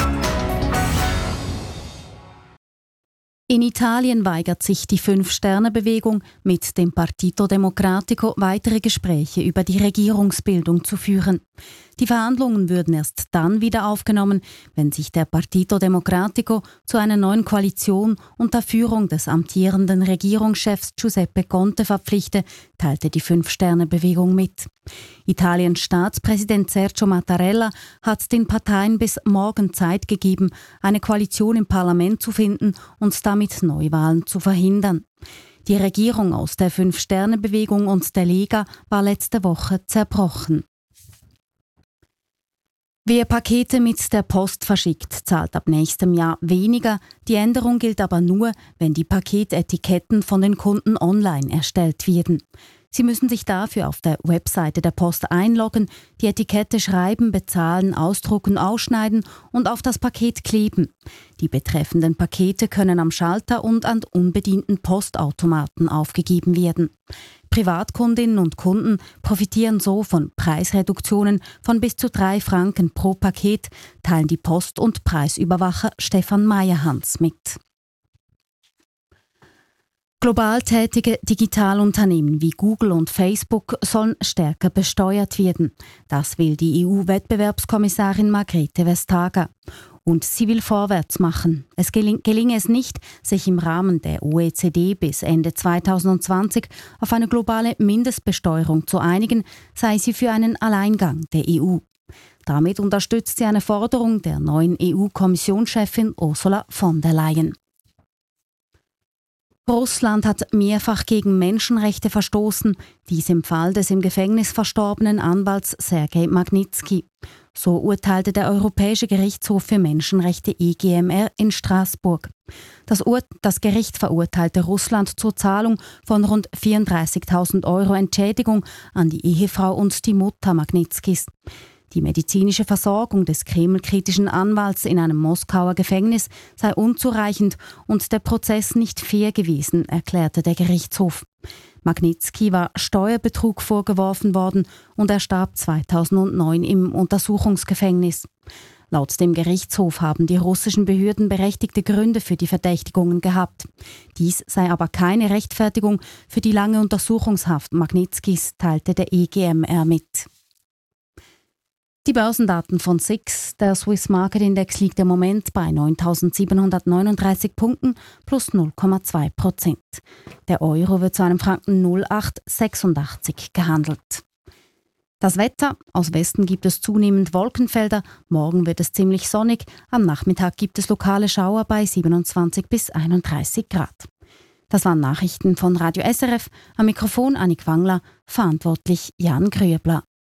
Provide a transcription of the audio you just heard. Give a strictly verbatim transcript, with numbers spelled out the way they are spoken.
In Italien weigert sich die Fünf-Sterne-Bewegung mit dem Partito Democratico weitere Gespräche über die Regierungsbildung zu führen. Die Verhandlungen würden erst dann wieder aufgenommen, wenn sich der Partito Democratico zu einer neuen Koalition unter Führung des amtierenden Regierungschefs Giuseppe Conte verpflichte, teilte die Fünf-Sterne-Bewegung mit. Italiens Staatspräsident Sergio Mattarella hat den Parteien bis morgen Zeit gegeben, eine Koalition im Parlament zu finden und damit Neuwahlen zu verhindern. Die Regierung aus der Fünf-Sterne-Bewegung und der Lega war letzte Woche zerbrochen. Wer Pakete mit der Post verschickt, zahlt ab nächstem Jahr weniger. Die Änderung gilt aber nur, wenn die Paketetiketten von den Kunden online erstellt werden. Sie müssen sich dafür auf der Webseite der Post einloggen, die Etikette schreiben, bezahlen, ausdrucken, ausschneiden und auf das Paket kleben. Die betreffenden Pakete können am Schalter und an unbedienten Postautomaten aufgegeben werden. Privatkundinnen und Kunden profitieren so von Preisreduktionen von bis zu drei Franken pro Paket, teilen die Post- und Preisüberwacher Stefan Meyerhans mit. Global tätige Digitalunternehmen wie Google und Facebook sollen stärker besteuert werden. Das will die E U-Wettbewerbskommissarin Margrethe Vestager. Und sie will vorwärts machen. Es geling- gelinge es nicht, sich im Rahmen der O E C D bis Ende zweitausendzwanzig auf eine globale Mindestbesteuerung zu einigen, sei sie für einen Alleingang der E U. Damit unterstützt sie eine Forderung der neuen E U-Kommissionschefin Ursula von der Leyen. Russland hat mehrfach gegen Menschenrechte verstoßen, dies im Fall des im Gefängnis verstorbenen Anwalts Sergei Magnitski. So urteilte der Europäische Gerichtshof für Menschenrechte E G M R in Straßburg. Das, Ur- das Gericht verurteilte Russland zur Zahlung von rund vierunddreißigtausend Euro Entschädigung an die Ehefrau und die Mutter Magnitskis. Die medizinische Versorgung des kremlkritischen Anwalts in einem Moskauer Gefängnis sei unzureichend und der Prozess nicht fair gewesen, erklärte der Gerichtshof. Magnitski war Steuerbetrug vorgeworfen worden und er starb zweitausendneun im Untersuchungsgefängnis. Laut dem Gerichtshof haben die russischen Behörden berechtigte Gründe für die Verdächtigungen gehabt. Dies sei aber keine Rechtfertigung für die lange Untersuchungshaft Magnitskis, teilte der E G M R mit. Die Börsendaten von S I X, der Swiss Market Index, liegt im Moment bei neuntausendsiebenhundertneununddreißig Punkten plus null Komma zwei Prozent. Der Euro wird zu einem Franken null Komma acht sechsundachtzig gehandelt. Das Wetter: Aus Westen gibt es zunehmend Wolkenfelder, morgen wird es ziemlich sonnig, am Nachmittag gibt es lokale Schauer bei siebenundzwanzig bis einunddreißig Grad. Das waren Nachrichten von Radio S R F, am Mikrofon Annik Wangler, verantwortlich Jan Grüebler.